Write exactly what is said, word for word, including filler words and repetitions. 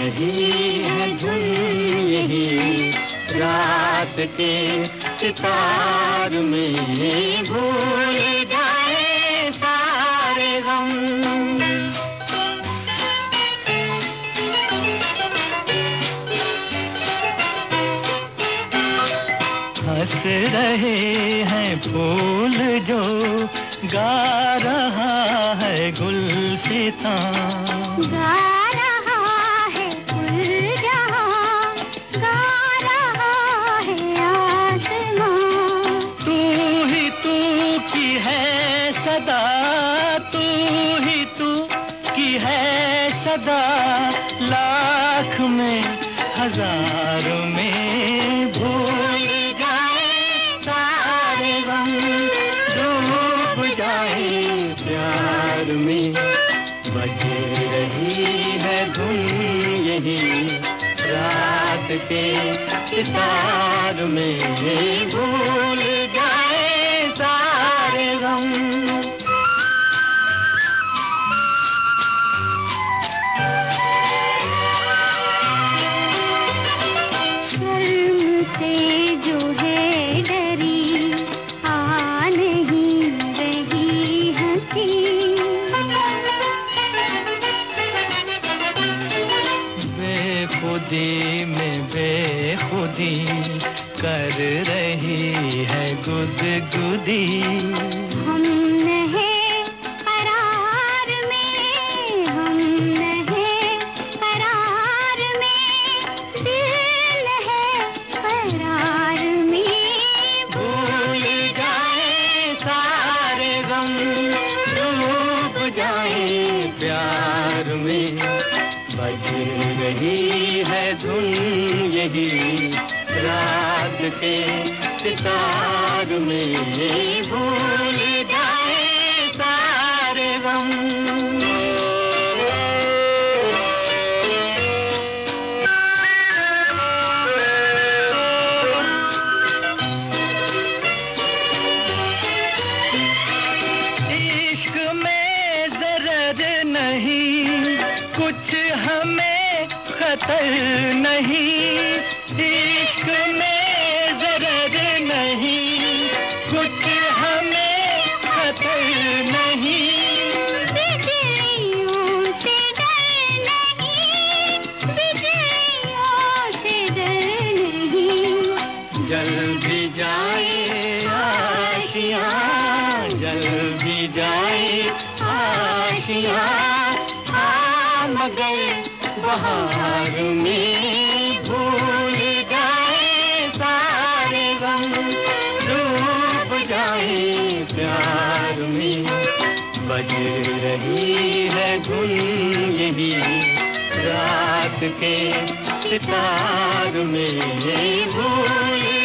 रही है धुन यही रात के सितार में, भूल जाए सारे गम। हंस रहे हैं फूल जो गा रहा है गुलसितां, गा रहा है गुलजहां, गा रहा है आसमां। तू ही तू की है सदा, तू ही तू की है सदा, लाख में हजार में, भूल जाए सारे गम, डूब जाए प्यार में। बज रही है धुन यही रात के सितार में, भूल जाए सारे गम। शर्म से जो है डरी, आ नहीं रही हंसी। बेखुदी में बेखुदी कर रही है गुदगुदी। हम नहीं करार में, हम नहीं करार में, दिल है करार में। भूल जाए सारे गम, डूब जाए प्यार में। बज रही है धुन यही रात के सितार में, भूल जाए सारे गम। इश्क में ज़रर नहीं, कुछ हमें खतर नहीं। इश्क में ज़रर नहीं, कुछ हमें खतर नहीं। बिजलियों से डर नहीं, बिजलियों से डर नहीं। जल भी जाए आशियाँ, जल भी जाए आशियाँ, हाँ मगर बहार में, भूल जाए सारे गम, डूब जाए प्यार में। बज रही है धुन यही रात के सितार में, भूल